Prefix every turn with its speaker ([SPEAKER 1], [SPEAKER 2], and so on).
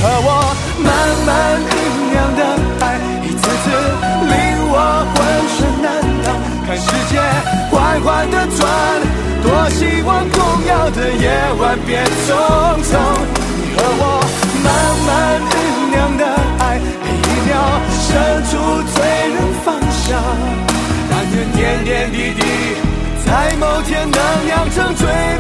[SPEAKER 1] 和我慢慢酝酿的爱，一次次令我浑身难当。看世界缓缓的转，多希望重要的夜晚变匆匆。你和我慢慢酝酿的爱，每一秒伸出醉人方向。但愿点点滴滴，在某天能酿成醉